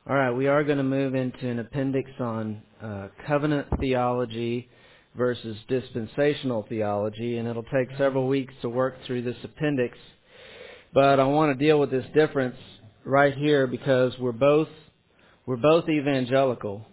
All right, we are going to move into an appendix on covenant theology versus dispensational theology, and it'll take several weeks to work through this appendix. But I want to deal with this difference right here because we're both evangelical.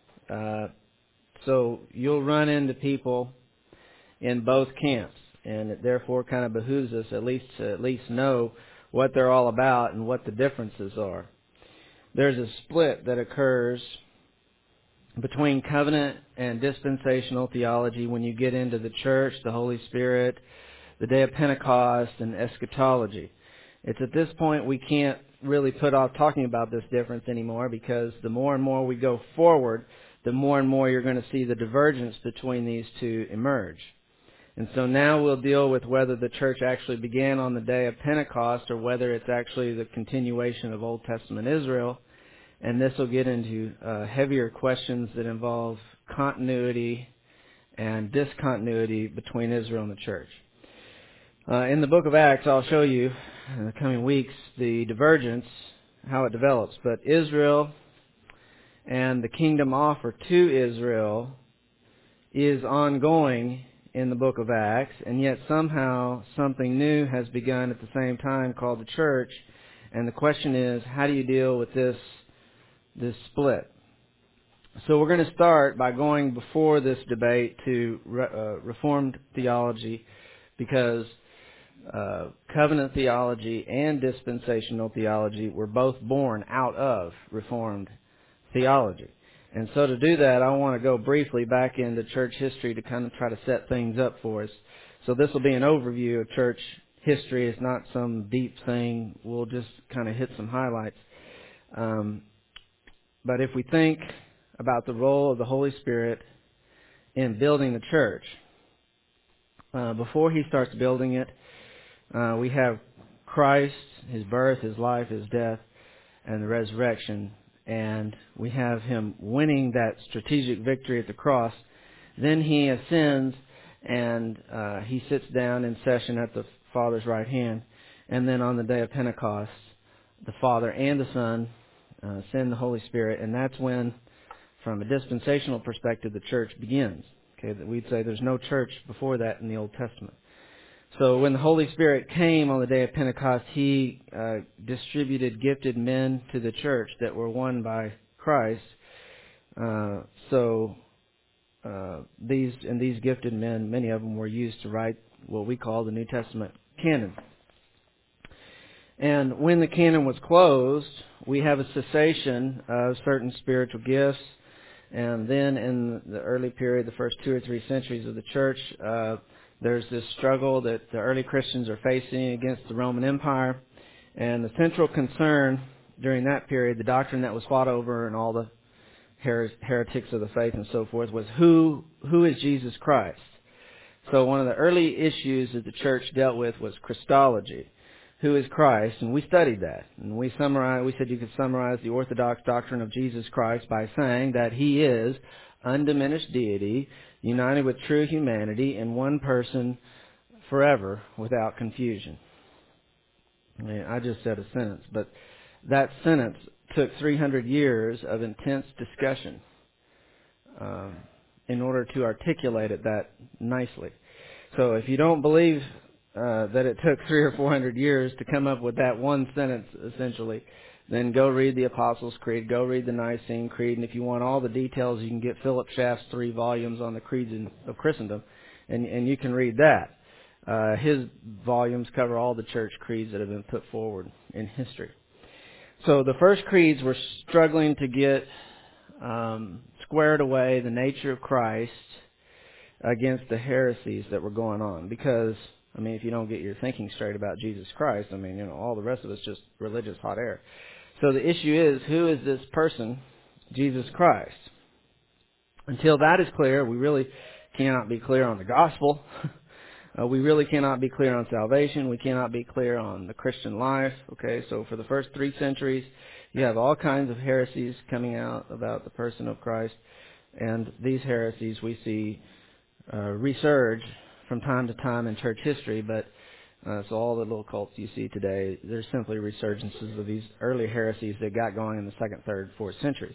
So you'll run into people in both camps, and it therefore kind of behooves us at least know what they're all about and what the differences are. There's a split that occurs between covenant and dispensational theology when you get into the church, the Holy Spirit, the day of Pentecost, and eschatology. It's at this point we can't really put off talking about this difference anymore because the more and more we go forward, the more and more you're going to see the divergence between these two emerge. And so now we'll deal with whether the church actually began on the day of Pentecost or whether it's actually the continuation of Old Testament Israel. And this will get into heavier questions that involve continuity and discontinuity between Israel and the church. In the book of Acts, I'll show you in the coming weeks the divergence, how it develops. But Israel and the kingdom offer to Israel is ongoing in the book of Acts, and yet somehow something new has begun at the same time called the church. And the question is, how do you deal with this split? So we're going to start by going before this debate to Reformed theology, because covenant theology and dispensational theology were both born out of Reformed theology. And so to do that, I want to go briefly back into church history to kind of try to set things up for us. So this will be an overview of church history. It's not some deep thing. We'll just kind of hit some highlights. But if we think about the role of the Holy Spirit in building the church, before He starts building it, we have Christ, His birth, His life, His death, and the resurrection. And we have Him winning that strategic victory at the cross. Then He ascends and He sits down in session at the Father's right hand. And then on the day of Pentecost, the Father and the Son send the Holy Spirit. And that's when, from a dispensational perspective, the church begins. Okay, that we'd say there's no church before that in the Old Testament. So when the Holy Spirit came on the day of Pentecost, He distributed gifted men to the church that were won by Christ. These gifted men, many of them were used to write what we call the New Testament canon. And when the canon was closed, we have a cessation of certain spiritual gifts. And then in the early period, the first 2 or 3 centuries of the church, there's this struggle that the early Christians are facing against the Roman Empire. And the central concern during that period, the doctrine that was fought over and all the heretics of the faith and so forth, was who is Jesus Christ? So one of the early issues that the church dealt with was Christology. Who is Christ? And we studied that. And we said you could summarize the Orthodox doctrine of Jesus Christ by saying that He is undiminished deity, united with true humanity in one person forever without confusion. I just said a sentence, but that sentence took 300 years of intense discussion in order to articulate it that nicely. So if you don't believe that it took 300 or 400 years to come up with that one sentence, essentially, then go read the Apostles' Creed, go read the Nicene Creed, and if you want all the details, you can get Philip Schaff's 3 volumes on the creeds of Christendom, and you can read that. His volumes cover all the church creeds that have been put forward in history. So the first creeds were struggling to get squared away the nature of Christ against the heresies that were going on. Because, if you don't get your thinking straight about Jesus Christ, all the rest of it's just religious hot air. So the issue is, who is this person, Jesus Christ? Until that is clear, we really cannot be clear on the gospel. We really cannot be clear on salvation. We cannot be clear on the Christian life. Okay, so for the first 3 centuries, you have all kinds of heresies coming out about the person of Christ. And these heresies we see resurge from time to time in church history, but So all the little cults you see today, they're simply resurgences of these early heresies that got going in the 2nd, 3rd, 4th centuries.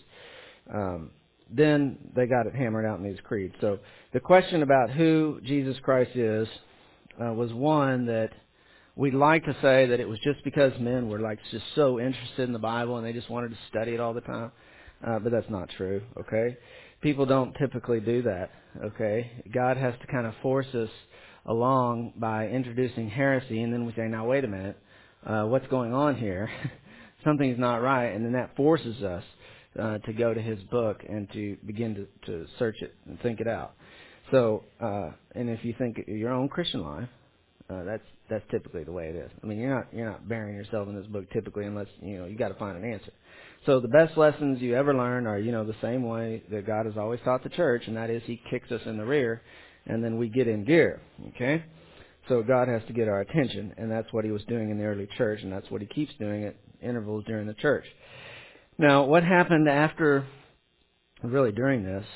Then they got it hammered out in these creeds. So the question about who Jesus Christ is was one that we'd like to say that it was just because men were like just so interested in the Bible and they just wanted to study it all the time. But that's not true, okay? People don't typically do that, okay? God has to kind of force us along by introducing heresy, and then we say, now wait a minute, what's going on here? Something's not right, and then that forces us to go to his book and to begin to search it and think it out. So, and if you think your own Christian life, that's typically the way it is. I mean, you're not burying yourself in this book typically unless you got to find an answer. So the best lessons you ever learn are the same way that God has always taught the church, and that is He kicks us in the rear, and then we get in gear. Okay, so God has to get our attention, and that's what He was doing in the early church, and that's what He keeps doing at intervals during the church. Now, what happened after, really during this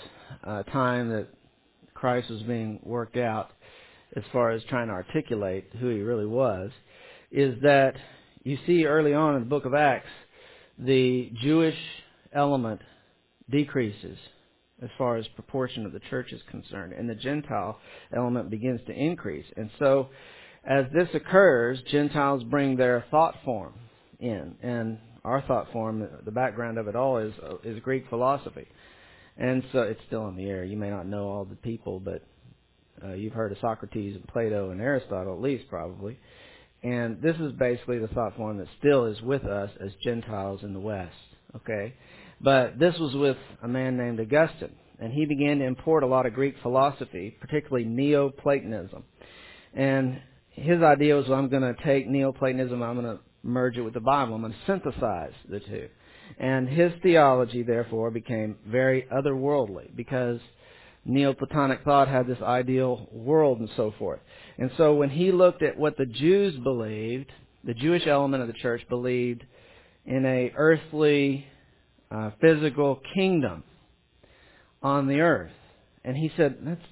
time that Christ was being worked out, as far as trying to articulate who He really was, is that you see early on in the book of Acts, the Jewish element decreases as far as proportion of the church is concerned, and the Gentile element begins to increase. And so, as this occurs, Gentiles bring their thought form in, and our thought form, the background of it all is Greek philosophy. And so it's still in the air. You may not know all the people, but you've heard of Socrates and Plato and Aristotle, at least probably. And this is basically the thought form that still is with us as Gentiles in the West. Okay? But this was with a man named Augustine. And he began to import a lot of Greek philosophy, particularly Neoplatonism. And his idea was, well, I'm going to take Neoplatonism, I'm going to merge it with the Bible. I'm going to synthesize the two. And his theology, therefore, became very otherworldly because Neoplatonic thought had this ideal world and so forth. And so when he looked at what the Jews believed, the Jewish element of the church believed in a earthly, physical kingdom on the earth. And he said,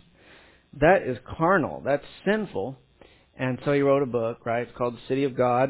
that is carnal. That's sinful. And so he wrote a book, right? It's called The City of God.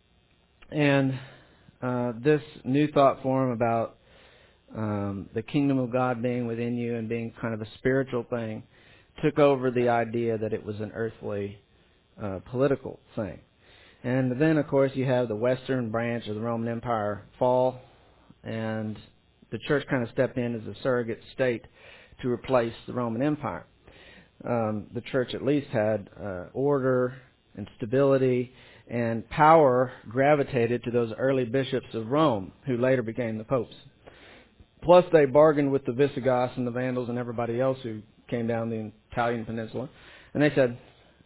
And this new thought form about the kingdom of God being within you and being kind of a spiritual thing took over the idea that it was an earthly political thing. And then, of course, you have the western branch of the Roman Empire fall, and the church kind of stepped in as a surrogate state to replace the Roman Empire. The church at least had order and stability, and power gravitated to those early bishops of Rome, who later became the popes. Plus, they bargained with the Visigoths and the Vandals and everybody else who came down the Italian peninsula. And they said,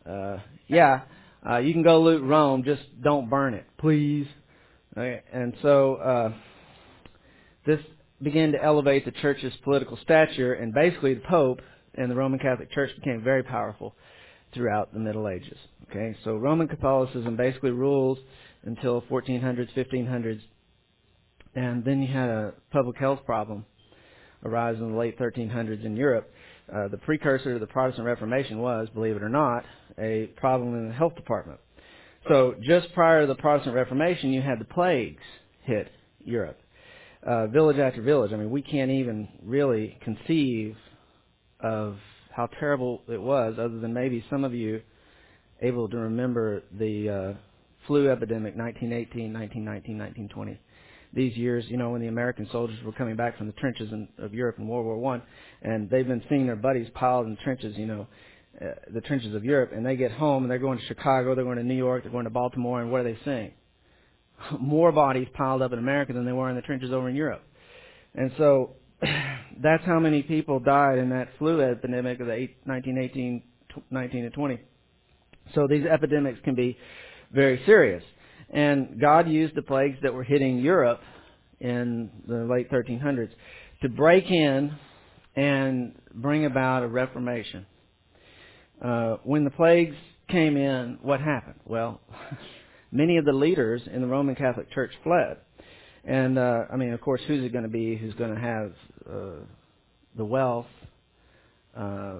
you can go loot Rome, just don't burn it, please. Okay? And so this began to elevate the church's political stature, and basically the Pope and the Roman Catholic Church became very powerful throughout the Middle Ages. Okay, so Roman Catholicism basically rules until 1400s, 1500s, and then you had a public health problem arise in the late 1300s in Europe. The precursor to the Protestant Reformation was, believe it or not, a problem in the health department. So just prior to the Protestant Reformation, you had the plagues hit Europe. Village after village. I mean, we can't even really conceive of how terrible it was, other than maybe some of you able to remember the flu epidemic, 1918, 1919, 1920. These years, when the American soldiers were coming back from the trenches of Europe in World War I, and they've been seeing their buddies piled in trenches, the trenches of Europe, and they get home, and they're going to Chicago, they're going to New York, they're going to Baltimore, and what are they seeing? More bodies piled up in America than they were in the trenches over in Europe. And so that's how many people died in that flu epidemic of the 1918, 19 and 20. So these epidemics can be very serious. And God used the plagues that were hitting Europe in the late 1300s to break in and bring about a reformation. When the plagues came in, what happened? Well, many of the leaders in the Roman Catholic Church fled. And, of course, who's it going to be who's going to have the wealth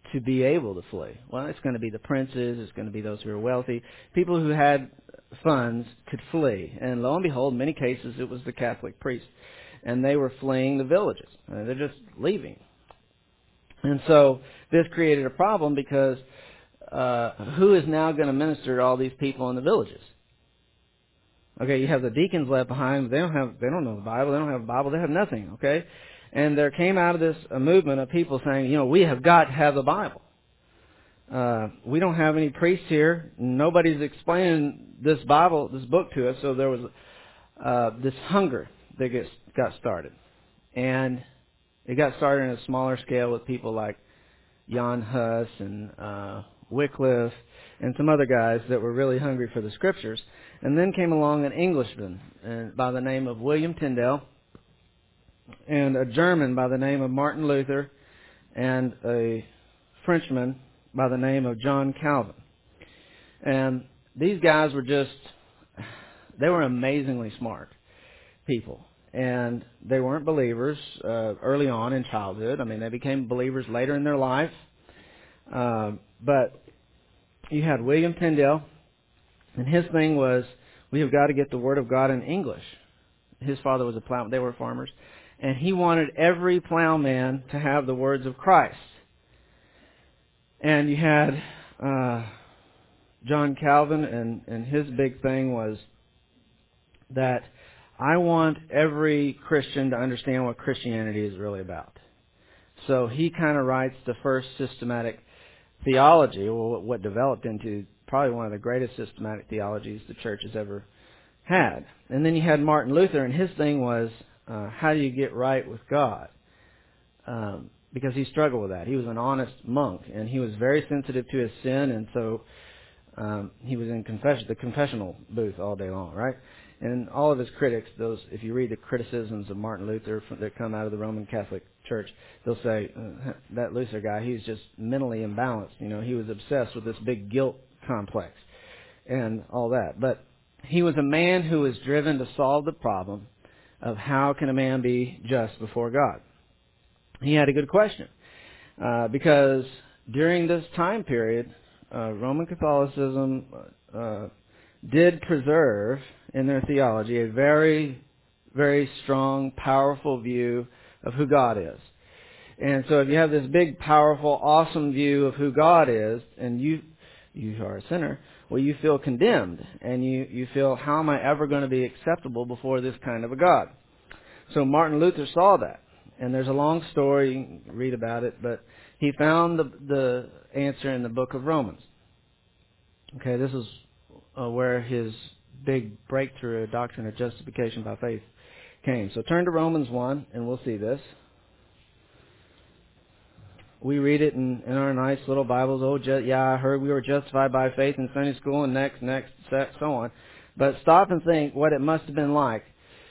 to be able to flee? Well, it's going to be the princes. It's going to be those who are wealthy. People who had funds could flee. And lo and behold, in many cases, it was the Catholic priests. And they were fleeing the villages. They're just leaving. And so this created a problem because who is now going to minister to all these people in the villages? Okay, you have the deacons left behind. They don't know the Bible. They don't have a Bible. They have nothing. Okay, and there came out of this a movement of people saying, we have got to have the Bible. We don't have any priests here. Nobody's explaining this Bible, this book to us. So there was this hunger that got started, and it got started on a smaller scale with people like Jan Hus and Wycliffe and some other guys that were really hungry for the Scriptures. And then came along an Englishman by the name of William Tyndale, and a German by the name of Martin Luther, and a Frenchman by the name of John Calvin. And these guys they were amazingly smart people. And they weren't believers early on in childhood. I mean, they became believers later in their life. But you had William Tyndale, and his thing was, we have got to get the Word of God in English. His father was a plowman. They were farmers. And he wanted every plowman to have the words of Christ. And you had John Calvin, and his big thing was that I want every Christian to understand what Christianity is really about. So he kind of writes the first systematic theology, or what developed into probably one of the greatest systematic theologies the church has ever had. And then you had Martin Luther, and his thing was, how do you get right with God? Because he struggled with that. He was an honest monk, and he was very sensitive to his sin, and so he was in the confessional booth all day long, right? And all of his critics, if you read the criticisms of Martin Luther that come out of the Roman Catholic Church, they'll say, that Luther guy, he's just mentally imbalanced. He was obsessed with this big guilt complex and all that. But he was a man who was driven to solve the problem of how can a man be just before God. He had a good question. Because during this time period, Roman Catholicism did preserve in their theology a very, very strong, powerful view of who God is. And so if you have this big, powerful, awesome view of who God is, and you are a sinner, well, you feel condemned. And you feel, how am I ever going to be acceptable before this kind of a God? So Martin Luther saw that. And there's a long story, you can read about it, but he found the answer in the book of Romans. Okay, this is where his big breakthrough doctrine of justification by faith came. So turn to Romans 1, and we'll see this. We read it in our nice little Bibles. I heard we were justified by faith in Sunday school, and next, so on. But stop and think what it must have been like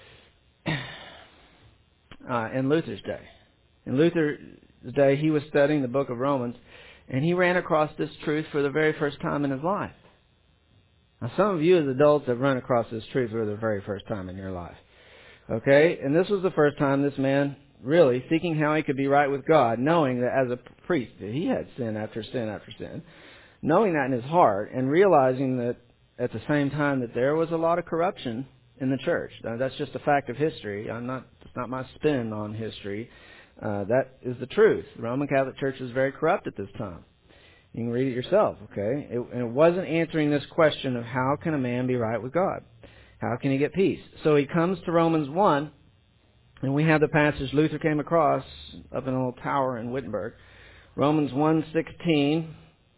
in Luther's day. In Luther's day, he was studying the book of Romans, and he ran across this truth for the very first time in his life. Now, some of you as adults have run across this truth for the very first time in your life. Okay? And this was the first time this man really seeking how he could be right with God, knowing that as a priest, that he had sin after sin after sin, knowing that in his heart, and realizing that at the same time that there was a lot of corruption in the church. Now, that's just a fact of history. It's not my spin on history. That is the truth. The Roman Catholic Church was very corrupt at this time. You can read it yourself, okay? And it wasn't answering this question of how can a man be right with God? How can he get peace? So he comes to Romans 1, and we have the passage Luther came across up in a little tower in Wittenberg. Romans 1:16.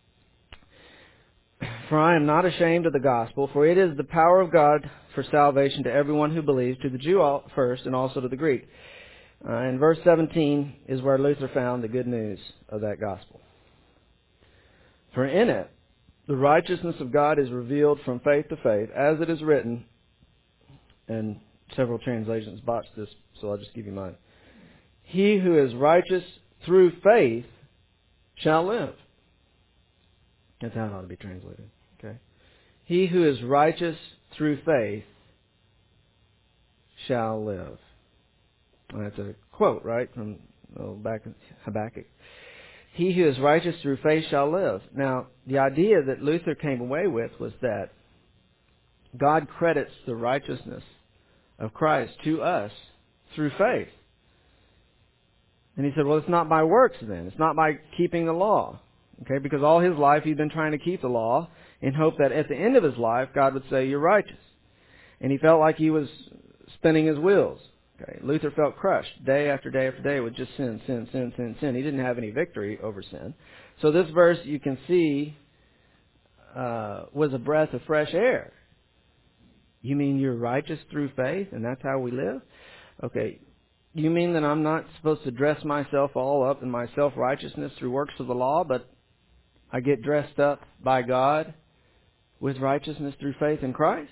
For I am not ashamed of the gospel, for it is the power of God for salvation to everyone who believes, to the Jew first and also to the Greek. And verse 17 is where Luther found the good news of that gospel. For in it, the righteousness of God is revealed from faith to faith, as it is written, and several translations botched this, so I'll just give you mine. He who is righteous through faith shall live. That's how it ought to be translated. Okay. He who is righteous through faith shall live. And that's a quote, right, from back in Habakkuk. he who is righteous through faith shall live. Now, the idea that Luther came away with was that God credits the righteousness of Christ to us through faith. And he said, well, it's not by works then. It's not by keeping the law. Okay, because all his life he'd been trying to keep the law in hope that at the end of his life God would say, you're righteous. And he felt like he was spinning his wheels. Okay, Luther felt crushed day after day after day with just sin, sin, sin, sin, sin. He didn't have any victory over sin. So this verse, you can see, was a breath of fresh air. You mean you're righteous through faith and that's how we live? Okay, you mean that I'm not supposed to dress myself all up in my self-righteousness through works of the law, but I get dressed up by God with righteousness through faith in Christ?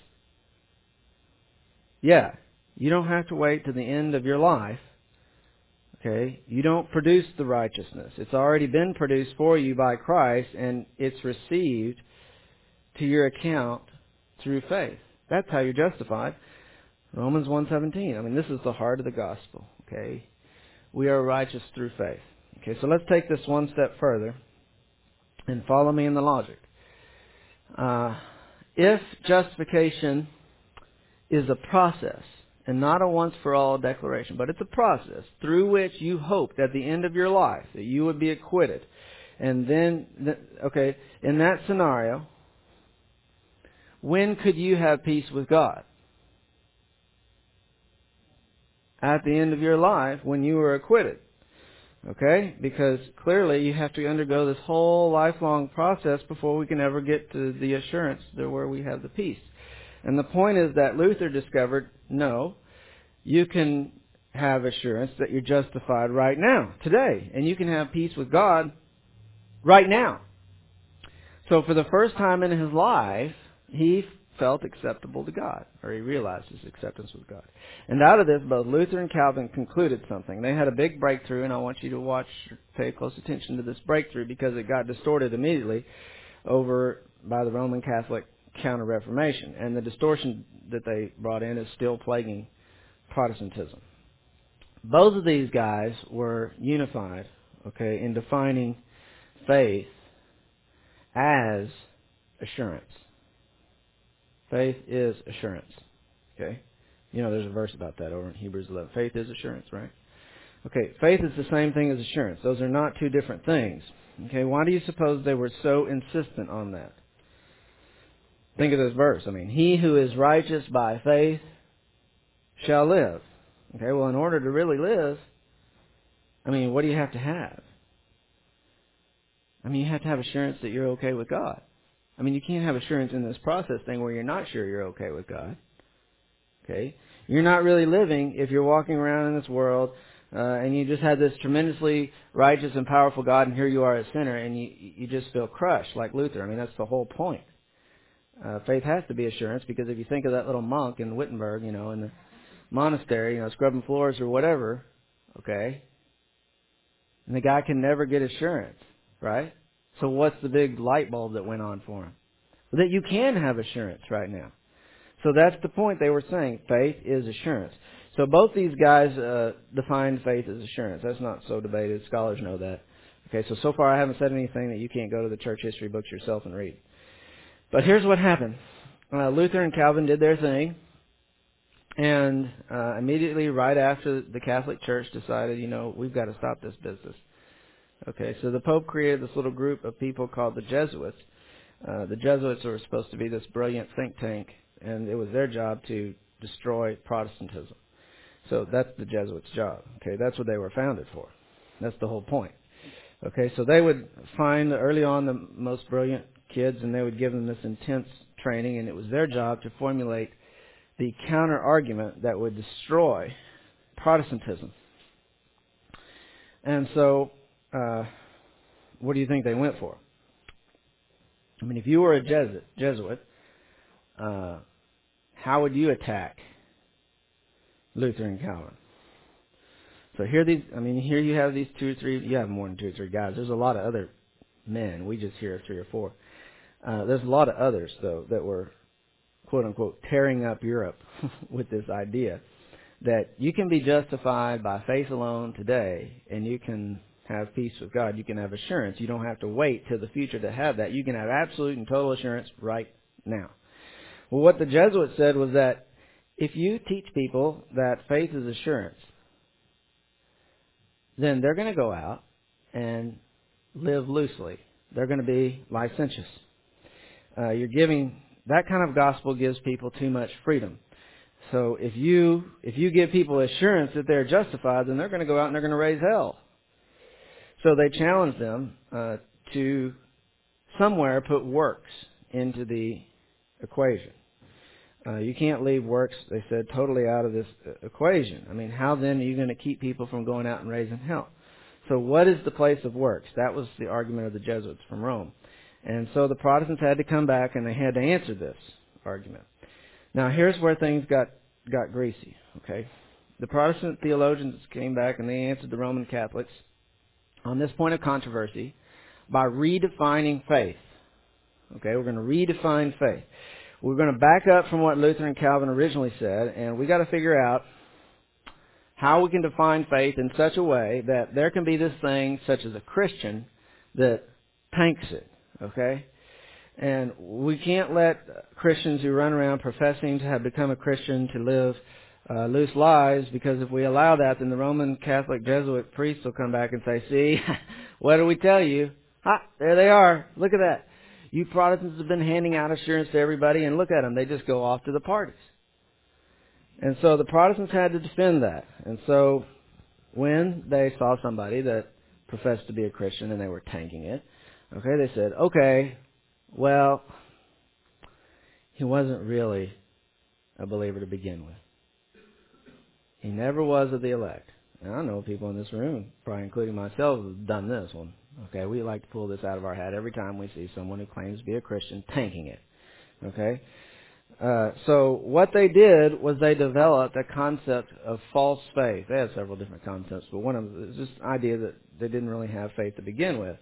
Yeah. You don't have to wait to the end of your life. Okay? You don't produce the righteousness. It's already been produced for you by Christ, and it's received to your account through faith. That's how you're justified. Romans 1:17. I mean, this is the heart of the gospel. Okay? We are righteous through faith. Okay, so let's take this one step further and follow me in the logic. If justification is a process and not a once-for-all declaration, but it's a process through which you hoped at the end of your life that you would be acquitted. And then, in that scenario, when could you have peace with God? At the end of your life, when you were acquitted. Okay? Because clearly you have to undergo this whole lifelong process before we can ever get to the assurance where we have the peace. And the point is that Luther discovered, no, you can have assurance that you're justified right now, today. And you can have peace with God right now. So for the first time in his life, he felt acceptable to God, or he realized his acceptance with God. And out of this, both Luther and Calvin concluded something. They had a big breakthrough, and I want you to pay close attention to this breakthrough because it got distorted immediately over by the Roman Catholic Counter-Reformation. And the distortion that they brought in is still plaguing Protestantism. Both of these guys were unified, in defining faith as assurance. Faith is assurance. Okay? You know, there's a verse about that over in Hebrews 11. Faith is assurance, right? Okay, faith is the same thing as assurance. Those are not two different things. Okay, why do you suppose they were so insistent on that? Think of this verse. I mean, he who is righteous by faith shall live. Okay, well, in order to really live, what do you have to have? You have to have assurance that you're okay with God. You can't have assurance in this process thing where you're not sure you're okay with God. Okay? You're not really living if you're walking around in this world and you just had this tremendously righteous and powerful God, and here you are a sinner, and you just feel crushed like Luther. That's the whole point. Faith has to be assurance, because if you think of that little monk in Wittenberg, in the monastery, scrubbing floors or whatever, okay, and the guy can never get assurance, right? So what's the big light bulb that went on for him? Well, that you can have assurance right now. So that's the point they were saying. Faith is assurance. So both these guys defined faith as assurance. That's not so debated. Scholars know that. Okay, so far I haven't said anything that you can't go to the church history books yourself and read. But here's what happened. Luther and Calvin did their thing. And immediately right after, the Catholic Church decided, we've got to stop this business. Okay, so the Pope created this little group of people called the Jesuits. The Jesuits were supposed to be this brilliant think tank, and it was their job to destroy Protestantism. So that's the Jesuits' job. Okay, that's what they were founded for. That's the whole point. Okay, so they would find early on the most brilliant kids, and they would give them this intense training, and it was their job to formulate the counter-argument that would destroy Protestantism. And so, what do you think they went for? If you were a Jesuit, how would you attack Luther and Calvin? So here you have these two or three, you have more than two or three guys. There's a lot of other men. We just hear three or four. There's a lot of others, though, that were, quote unquote, tearing up Europe with this idea that you can be justified by faith alone today, and you can have peace with God. You can have assurance. You don't have to wait till the future to have that. You can have absolute and total assurance right now. Well, what the Jesuits said was that if you teach people that faith is assurance, then they're going to go out and live loosely. They're going to be licentious. You're giving that kind of gospel gives people too much freedom. So if you give people assurance that they're justified, then they're going to go out and they're going to raise hell. So they challenged them to somewhere put works into the equation. You can't leave works, they said, totally out of this equation. I mean, how then are you going to keep people from going out and raising hell? So what is the place of works? That was the argument of the Jesuits from Rome. And so the Protestants had to come back and they had to answer this argument. Now here's where things got greasy, okay? The Protestant theologians came back and they answered the Roman Catholics on this point of controversy by redefining faith. Okay, we're going to redefine faith. We're going to back up from what Luther and Calvin originally said, and we got to figure out how we can define faith in such a way that there can be this thing, such as a Christian, that tanks it. Okay? And we can't let Christians who run around professing to have become a Christian to live loose lives, because if we allow that, then the Roman Catholic Jesuit priests will come back and say, see, what do we tell you? Ha, there they are. Look at that. You Protestants have been handing out assurance to everybody, and look at them. They just go off to the parties. And so the Protestants had to defend that. And so when they saw somebody that professed to be a Christian and they were tanking it, okay, they said, okay, well, he wasn't really a believer to begin with. He never was of the elect. And I know people in this room, probably including myself, have done this one. Okay, we like to pull this out of our hat every time we see someone who claims to be a Christian tanking it. Okay? So what they did was they developed a concept of false faith. They had several different concepts, but one of them is this idea that they didn't really have faith to begin with.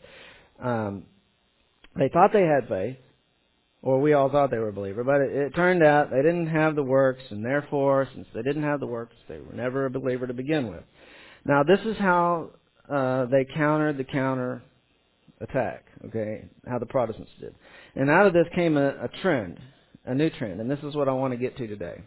They thought they had faith, or we all thought they were a believer, but it turned out they didn't have the works, and therefore, since they didn't have the works, they were never a believer to begin with. Now, this is how they countered the counter attack, okay, how the Protestants did. And out of this came a trend, a new trend, and this is what I want to get to today.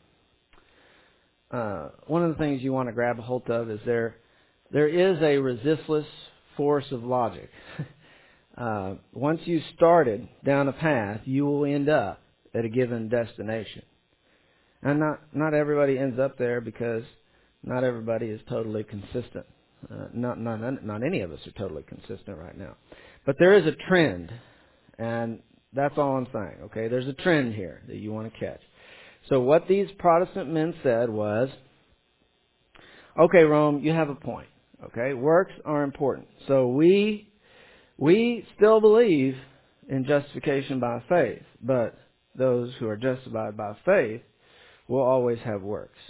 One of the things you want to grab a hold of is there is a resistless force of logic. Once you started down a path, you will end up at a given destination. And not everybody ends up there, because not everybody is totally consistent. Not any of us are totally consistent right now. But there is a trend, and that's all I'm saying, okay? There's a trend here that you want to catch. So what these Protestant men said was, okay, Rome, you have a point, okay? Works are important. So we still believe in justification by faith, but those who are justified by faith will always have works.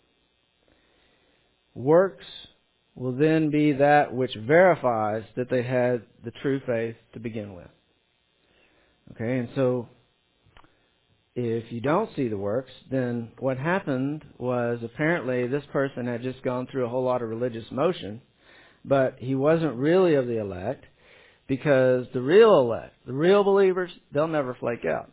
Works will then be that which verifies that they had the true faith to begin with. Okay, and so if you don't see the works, then what happened was apparently this person had just gone through a whole lot of religious motion, but he wasn't really of the elect, because the real elect, the real believers, they'll never flake out.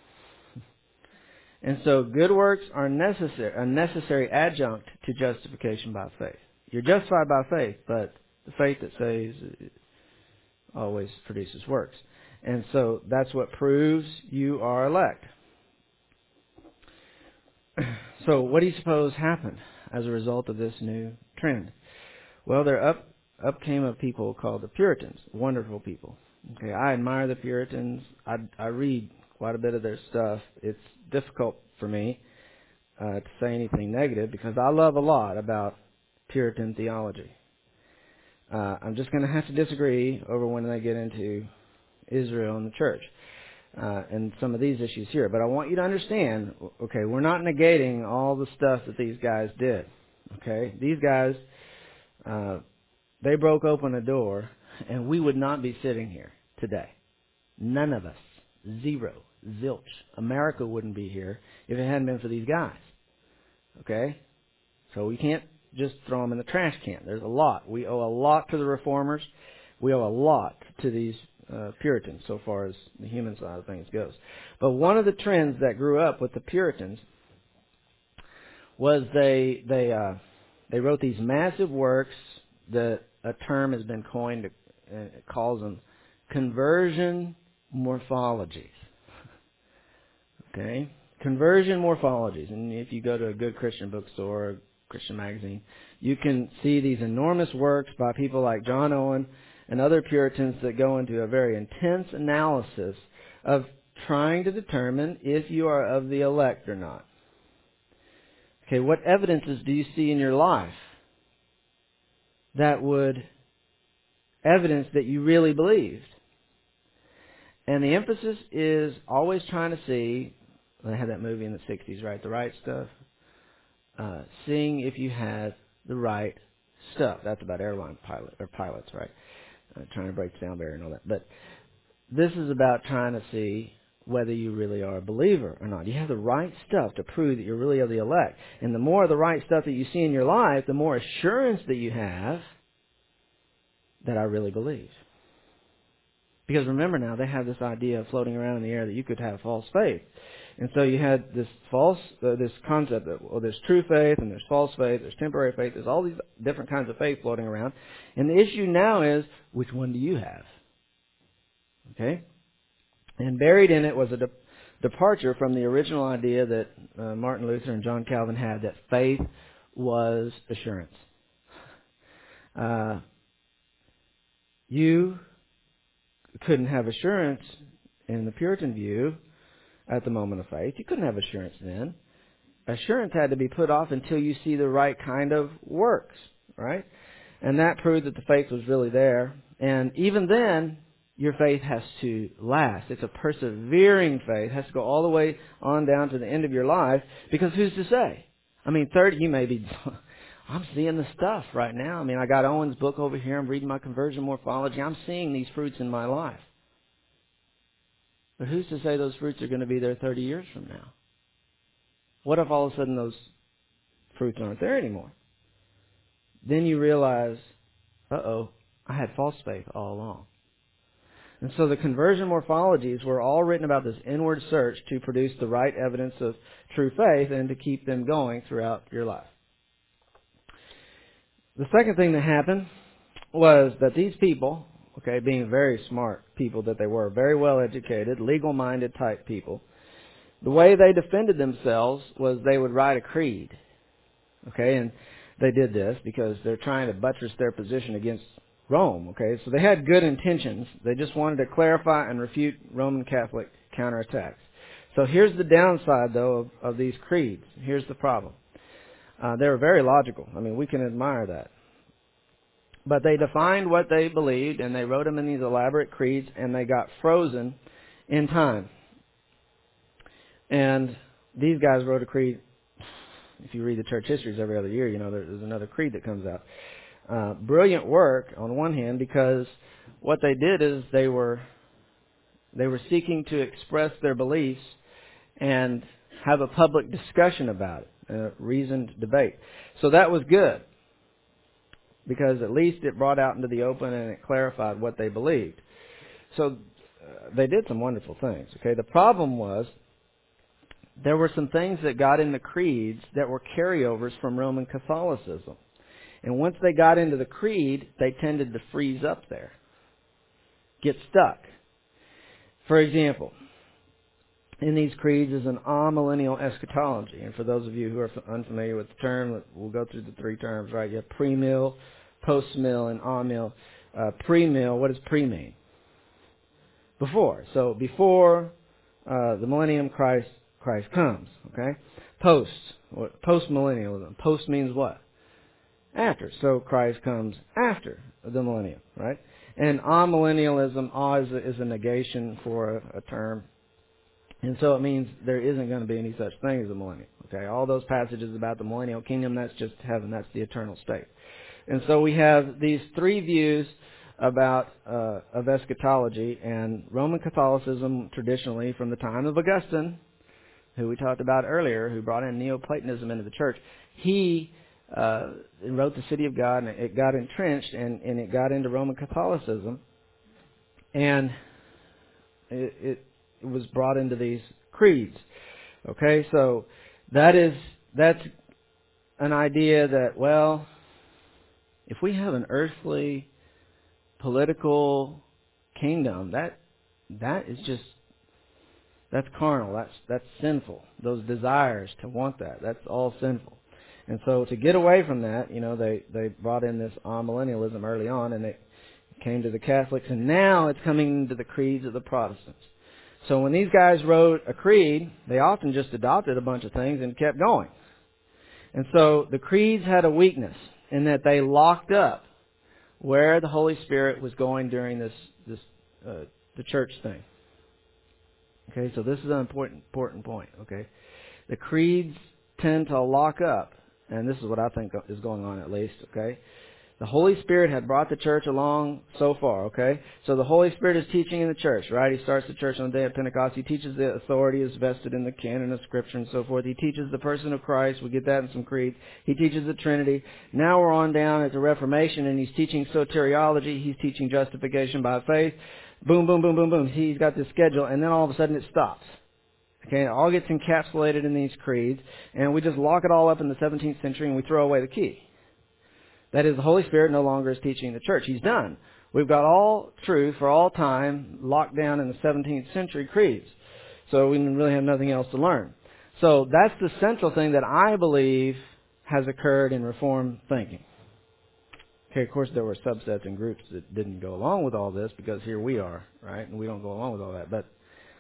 And so good works are a necessary adjunct to justification by faith. You're justified by faith, but the faith that saves always produces works. And so that's what proves you are elect. So what do you suppose happened as a result of this new trend? Well, there up came a people called the Puritans, wonderful people. Okay, I admire the Puritans. I read quite a bit of their stuff. It's difficult for me to say anything negative, because I love a lot about Puritan theology. I'm just going to have to disagree over when they get into Israel and the church and some of these issues here. But I want you to understand, okay, we're not negating all the stuff that these guys did. Okay, these guys, they broke open a door, and we would not be sitting here today. None of us. Zero. Zilch. America wouldn't be here if it hadn't been for these guys. Okay? So we can't just throw them in the trash can. There's a lot. We owe a lot to the Reformers. We owe a lot to these Puritans, so far as the human side of things goes. But one of the trends that grew up with the Puritans was they wrote these massive works that a term has been coined, and it calls them conversion morphologies. Okay? Conversion morphologies. And if you go to a good Christian bookstore, a Christian magazine, you can see these enormous works by people like John Owen and other Puritans that go into a very intense analysis of trying to determine if you are of the elect or not. Okay, what evidences do you see in your life that would evidence that you really believed? And the emphasis is always trying to see, they had that movie in the 60s, right? The Right Stuff. Seeing if you had the right stuff. That's about airline pilots, right? Trying to break the sound barrier and all that. But this is about trying to see whether you really are a believer or not. You have the right stuff to prove that you're really of the elect. And the more of the right stuff that you see in your life, the more assurance that you have that I really believe. Because remember now, they have this idea floating around in the air that you could have false faith. And so you had this this concept that, well, there's true faith and there's false faith, there's temporary faith, there's all these different kinds of faith floating around. And the issue now is, which one do you have? Okay? And buried in it was a departure from the original idea that Martin Luther and John Calvin had, that faith was assurance. You couldn't have assurance in the Puritan view at the moment of faith. You couldn't have assurance then. Assurance had to be put off until you see the right kind of works, right? And that proved that the faith was really there. And even then, your faith has to last. It's a persevering faith. It has to go all the way on down to the end of your life, because who's to say? I mean, 30, you may be... I'm seeing the stuff right now. I mean, I got Owen's book over here. I'm reading my conversion morphology. I'm seeing these fruits in my life. But who's to say those fruits are going to be there 30 years from now? What if all of a sudden those fruits aren't there anymore? Then you realize, I had false faith all along. And so the conversion morphologies were all written about this inward search to produce the right evidence of true faith and to keep them going throughout your life. The second thing that happened was that these people, okay, being very smart people that they were, very well educated, legal-minded type people, the way they defended themselves was they would write a creed. Okay, and they did this because they're trying to buttress their position against Rome. Okay, so they had good intentions. They just wanted to clarify and refute Roman Catholic counterattacks. So here's the downside, though, of these creeds. Here's the problem. They were very logical. I mean, we can admire that. But they defined what they believed, and they wrote them in these elaborate creeds, and they got frozen in time. And these guys wrote a creed. If you read the church histories every other year, you know there's another creed that comes out. Brilliant work on one hand, because what they did is they were seeking to express their beliefs and have a public discussion about it, a reasoned debate. So that was good, because at least it brought out into the open and it clarified what they believed. So they did some wonderful things. Okay, the problem was there were some things that got in the creeds that were carryovers from Roman Catholicism. And once they got into the creed, they tended to freeze up there, get stuck. For example, in these creeds is an amillennial eschatology. And for those of you who are unfamiliar with the term, we'll go through the three terms, right? You have pre-mill, post-mill, and amill. Pre-mill, what does pre mean? Before. So before the millennium, Christ comes. Okay? Post-millennialism. Post means what? After. So Christ comes after the millennium, right? And amillennialism, is a negation for a term. And so it means there isn't going to be any such thing as a millennium. Okay, all those passages about the millennial kingdom, that's just heaven. That's the eternal state. And so we have these three views about of eschatology, and Roman Catholicism traditionally, from the time of Augustine, who we talked about earlier, who brought in Neoplatonism into the church, he and wrote the City of God, and it got entrenched, and it got into Roman Catholicism, and it was brought into these creeds. Okay, so that's an idea that, well, if we have an earthly political kingdom, that is just, that's carnal, that's sinful. Those desires to want that's all sinful. And so to get away from that, they brought in this amillennialism early on, and it came to the Catholics, and now it's coming into the creeds of the Protestants. So when these guys wrote a creed, they often just adopted a bunch of things and kept going. And so the creeds had a weakness in that they locked up where the Holy Spirit was going during the church thing. Okay, so this is an important point. Okay, the creeds tend to lock up, and this is what I think is going on at least. Okay, the Holy Spirit had brought the church along so far. Okay, so the Holy Spirit is teaching in the church, right? He starts the church on the day of Pentecost. He teaches the authority is vested in the canon of Scripture and so forth. He teaches the person of Christ. We get that in some creeds. He teaches the Trinity. Now we're on down at the Reformation, and he's teaching soteriology. He's teaching justification by faith. Boom, boom, boom, boom, boom. He's got this schedule, and then all of a sudden it stops. Okay, it all gets encapsulated in these creeds, and we just lock it all up in the 17th century, and we throw away the key. That is, the Holy Spirit no longer is teaching the church. He's done. We've got all truth for all time locked down in the 17th century creeds. So we really have nothing else to learn. So that's the central thing that I believe has occurred in Reformed thinking. Okay, of course there were subsets and groups that didn't go along with all this, because here we are, right? And we don't go along with all that. But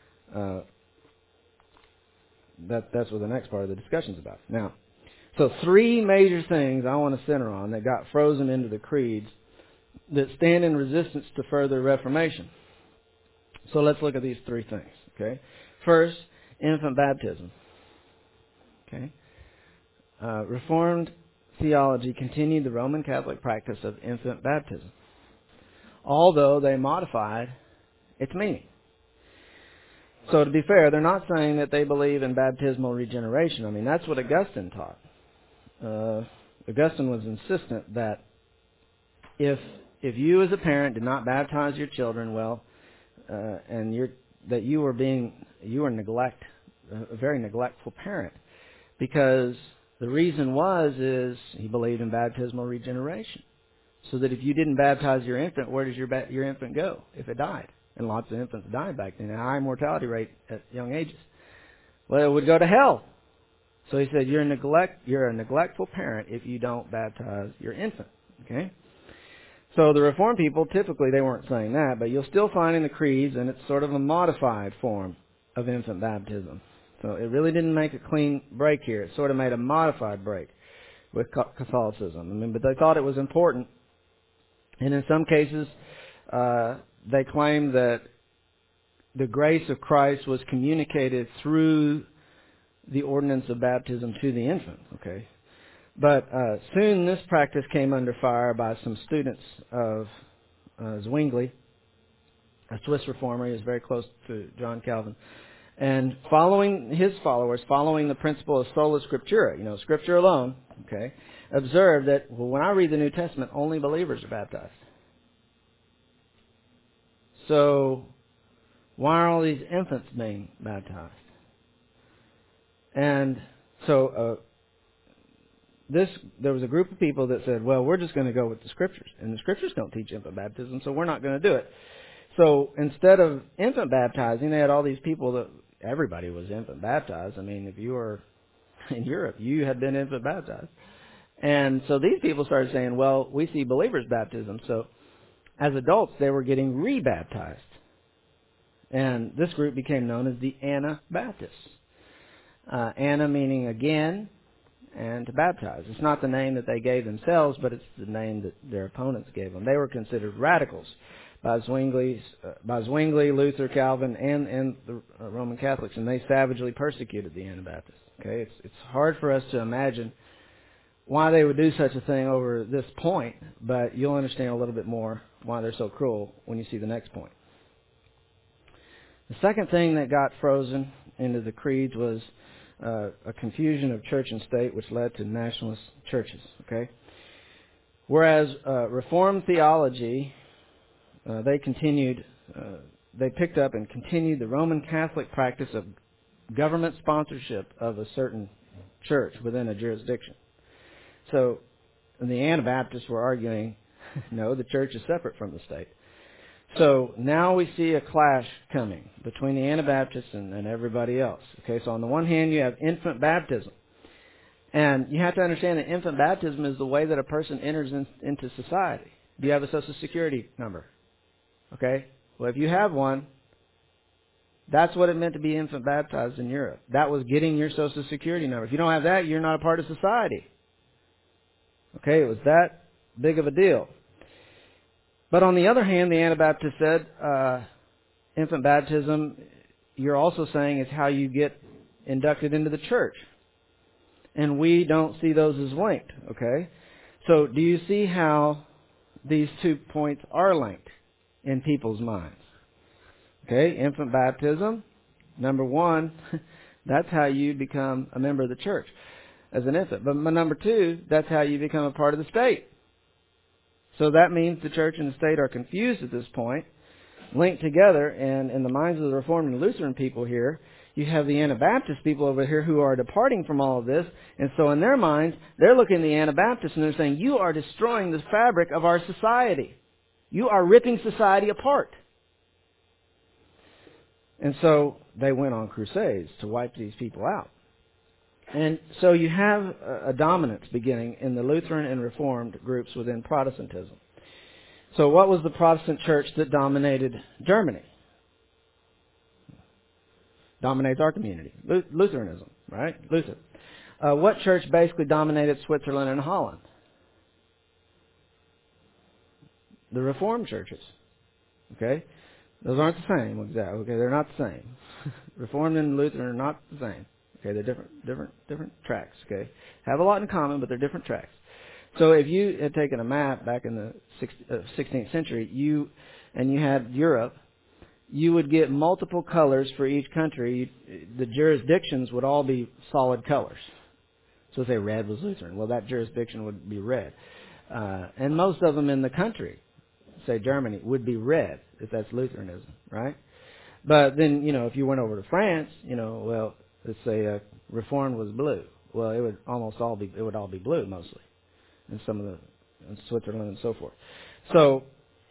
that's what the next part of the discussion is about. Now, so three major things I want to center on that got frozen into the creeds that stand in resistance to further reformation. So let's look at these three things. Okay, first, infant baptism. Okay, Reformed theology continued the Roman Catholic practice of infant baptism, although they modified its meaning. So to be fair, they're not saying that they believe in baptismal regeneration. I mean, that's what Augustine taught. Augustine was insistent that if you as a parent did not baptize your children, and you were a very neglectful parent, because the reason is he believed in baptismal regeneration, so that if you didn't baptize your infant, where does your infant go if it died? And lots of infants died back then, a high mortality rate at young ages. Well, it would go to hell. So he said, you're a neglectful parent if you don't baptize your infant. Okay? So the Reformed people, typically they weren't saying that, but you'll still find in the creeds, and it's sort of a modified form of infant baptism. So it really didn't make a clean break here. It sort of made a modified break with Catholicism. But they thought it was important. And in some cases, they claimed that the grace of Christ was communicated through the ordinance of baptism to the infant. Okay, but soon this practice came under fire by some students of Zwingli, a Swiss reformer. He was very close to John Calvin, and following the principle of sola scriptura, Scripture alone. Okay, observed that when I read the New Testament, only believers are baptized. So why are all these infants being baptized? And so there was a group of people that said, well, we're just going to go with the Scriptures. And the Scriptures don't teach infant baptism, so we're not going to do it. So instead of infant baptizing, they had all these people that everybody was infant baptized. I mean, if you were in Europe, you had been infant baptized. And so these people started saying, well, we see believers' baptism. So as adults, they were getting rebaptized. And this group became known as the Anabaptists. Anna meaning again, and to baptize. It's not the name that they gave themselves, but it's the name that their opponents gave them. They were considered radicals by Zwingli, Luther, Calvin, and the Roman Catholics, and they savagely persecuted the Anabaptists. Okay, it's hard for us to imagine why they would do such a thing over this point, but you'll understand a little bit more why they're so cruel when you see the next point. The second thing that got frozen into the creeds was a confusion of church and state, which led to nationalist churches. Okay, whereas Reformed theology, they picked up and continued the Roman Catholic practice of government sponsorship of a certain church within a jurisdiction. So the Anabaptists were arguing, no, the church is separate from the state. So now we see a clash coming between the Anabaptists and everybody else. Okay, so on the one hand, you have infant baptism. And you have to understand that infant baptism is the way that a person enters into society. Do you have a Social Security number? Okay, well, if you have one, that's what it meant to be infant baptized in Europe. That was getting your Social Security number. If you don't have that, you're not a part of society. Okay, it was that big of a deal. But on the other hand, the Anabaptists said infant baptism, you're also saying, is how you get inducted into the church. And we don't see those as linked, okay? So do you see how these 2 points are linked in people's minds? Okay, infant baptism, number one, that's how you become a member of the church as an infant. But number two, that's how you become a part of the state. So that means the church and the state are confused at this point, linked together, and in the minds of the Reformed and Lutheran people here, you have the Anabaptist people over here who are departing from all of this, and so in their minds, they're looking at the Anabaptists and they're saying, you are destroying the fabric of our society. You are ripping society apart. And so they went on crusades to wipe these people out. And so you have a dominance beginning in the Lutheran and Reformed groups within Protestantism. So what was the Protestant church that dominated Germany? Dominates our community. Lutheranism, right? Luther. What church basically dominated Switzerland and Holland? The Reformed churches. Okay? Those aren't the same, exactly. Okay, they're not the same. Reformed and Lutheran are not the same. Okay, they're different tracks. Okay, have a lot in common, but they're different tracks. So if you had taken a map back in the 16th century, you had Europe, you would get multiple colors for each country. The jurisdictions would all be solid colors. So say red was Lutheran. Well, that jurisdiction would be red, and most of them in the country, say Germany, would be red if that's Lutheranism, right? But then, if you went over to France, well, let's say Reformed was blue. Well, it would all be blue mostly, in Switzerland and so forth. So,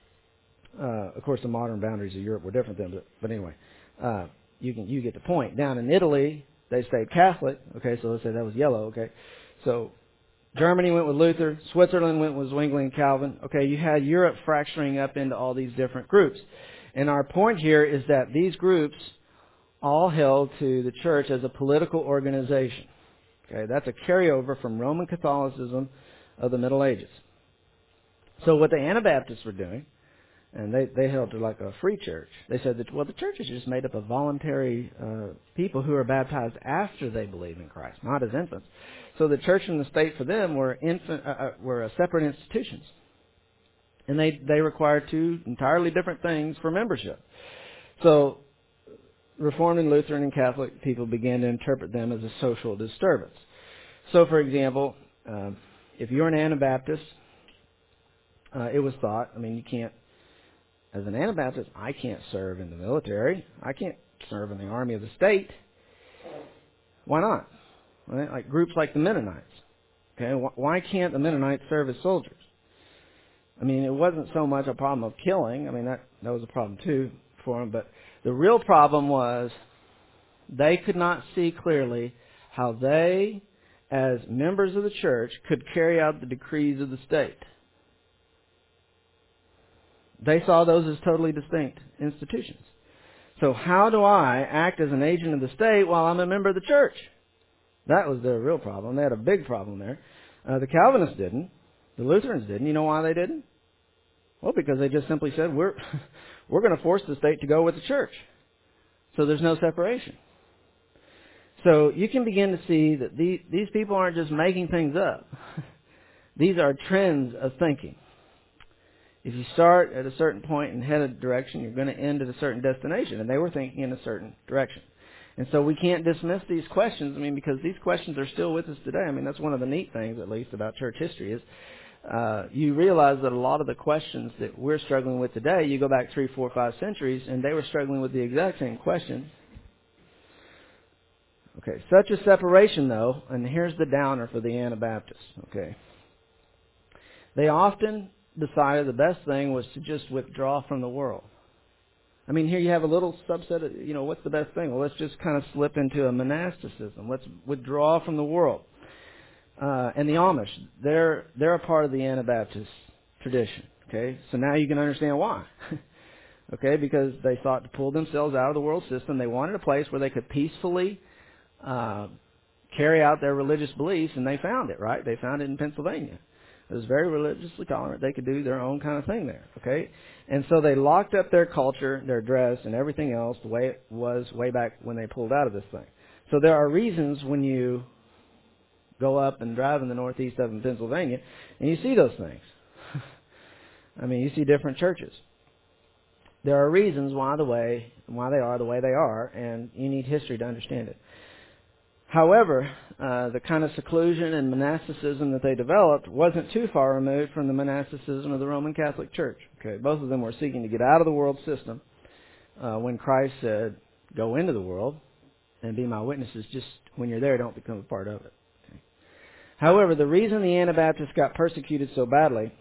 of course, the modern boundaries of Europe were different then, but anyway, you get the point. Down in Italy, they stayed Catholic. Okay, so let's say that was yellow. Okay, so Germany went with Luther. Switzerland went with Zwingli and Calvin. Okay, you had Europe fracturing up into all these different groups. And our point here is that these groups all held to the church as a political organization. Okay, that's a carryover from Roman Catholicism of the Middle Ages. So what the Anabaptists were doing, and they held to like a free church, they said that, well, the church is just made up of voluntary people who are baptized after they believe in Christ, not as infants. So the church and the state for them were separate institutions. And they required two entirely different things for membership. So Reformed and Lutheran and Catholic people began to interpret them as a social disturbance. So, for example, if you're an Anabaptist, it was thought, you can't, as an Anabaptist, I can't serve in the military. I can't serve in the army of the state. Why not? Right? Like groups like the Mennonites. Okay, why can't the Mennonites serve as soldiers? It wasn't so much a problem of killing. That was a problem too for them. But the real problem was they could not see clearly how they, as members of the church, could carry out the decrees of the state. They saw those as totally distinct institutions. So how do I act as an agent of the state while I'm a member of the church? That was their real problem. They had a big problem there. The Calvinists didn't. The Lutherans didn't. You know why they didn't? Well, because they just simply said, we're going to force the state to go with the church. So there's no separation. So you can begin to see that these people aren't just making things up. These are trends of thinking. If you start at a certain point and head a direction, you're going to end at a certain destination. And they were thinking in a certain direction. And so we can't dismiss these questions, because these questions are still with us today. That's one of the neat things, at least, about church history is you realize that a lot of the questions that we're struggling with today, you go back 3, 4, 5 centuries, and they were struggling with the exact same questions. Okay, such a separation, though, and here's the downer for the Anabaptists, okay. They often decided the best thing was to just withdraw from the world. Here you have a little subset of, what's the best thing? Well, let's just kind of slip into a monasticism. Let's withdraw from the world. And the Amish, they're a part of the Anabaptist tradition, okay? So now you can understand why. Okay, because they sought to pull themselves out of the world system. They wanted a place where they could peacefully carry out their religious beliefs, and they found it, right? They found it in Pennsylvania. It was very religiously tolerant. They could do their own kind of thing there, okay? And so they locked up their culture, their dress, and everything else the way it was way back when they pulled out of this thing. So there are reasons when you go up and drive in the northeast of Pennsylvania, and you see those things. You see different churches. There are reasons why they are the way they are, and you need history to understand it. However, the kind of seclusion and monasticism that they developed wasn't too far removed from the monasticism of the Roman Catholic Church. Okay, both of them were seeking to get out of the world system when Christ said, "Go into the world and be my witnesses." Just when you're there, don't become a part of it. Okay. However, the reason the Anabaptists got persecuted so badly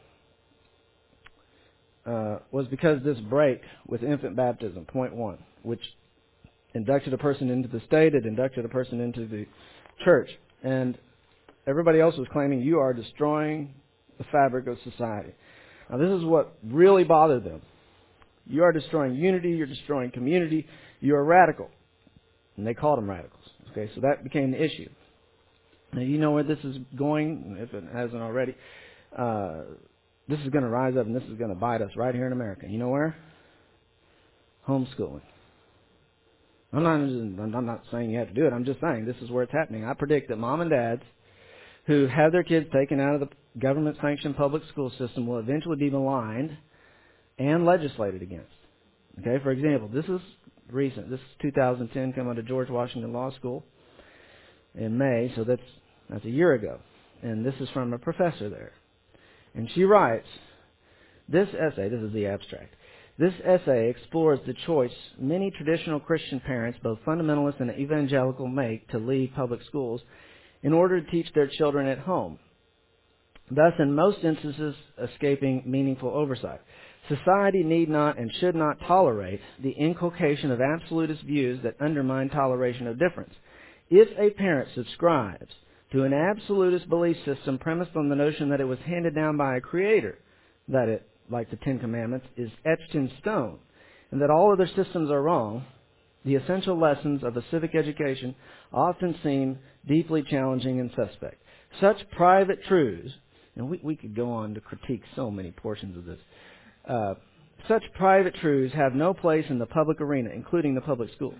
was because this break with infant baptism, point 1, which inducted a person into the state, it inducted a person into the church. And everybody else was claiming you are destroying the fabric of society. Now this is what really bothered them. You are destroying unity, you're destroying community, you're radical. And they called them radicals. Okay, so that became the issue. Now you know where this is going, if it hasn't already. This is going to rise up and this is going to bite us right here in America. You know where? Homeschooling. I'm not saying you have to do it. I'm just saying this is where it's happening. I predict that mom and dads who have their kids taken out of the government-sanctioned public school system will eventually be maligned and legislated against. Okay, for example, this is recent. This is 2010, come out of George Washington Law School in May, so that's a year ago. And this is from a professor there. And she writes, this essay, this is the abstract, this essay explores the choice many traditional Christian parents, both fundamentalist and evangelical, make to leave public schools in order to teach their children at home, thus in most instances escaping meaningful oversight. Society need not and should not tolerate the inculcation of absolutist views that undermine toleration of difference. If a parent subscribes to an absolutist belief system premised on the notion that it was handed down by a creator, that it, like the Ten Commandments, is etched in stone, and that all other systems are wrong, the essential lessons of a civic education often seem deeply challenging and suspect. Such private truths, and we could go on to critique so many portions of this, such private truths have no place in the public arena, including the public schools.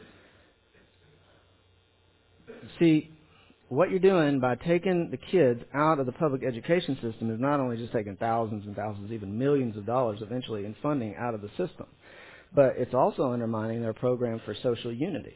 See, what you're doing by taking the kids out of the public education system is not only just taking thousands and thousands, even millions of dollars eventually in funding out of the system, but it's also undermining their program for social unity.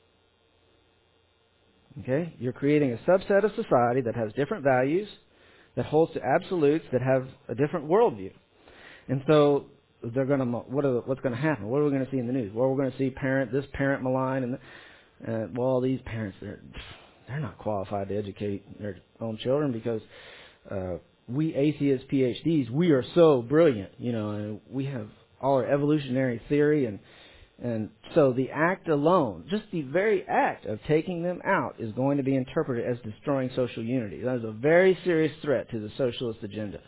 Okay? You're creating a subset of society that has different values, that holds to absolutes, that have a different worldview. And so they're going to, what's going to happen? What are we going to see in the news? Well, we're going to see this parent malign, and well, these parents, they're not qualified to educate their own children because we atheist PhDs, we are so brilliant, and we have all our evolutionary theory, and so the act alone, just the very act of taking them out, is going to be interpreted as destroying social unity. That is a very serious threat to the socialist agenda.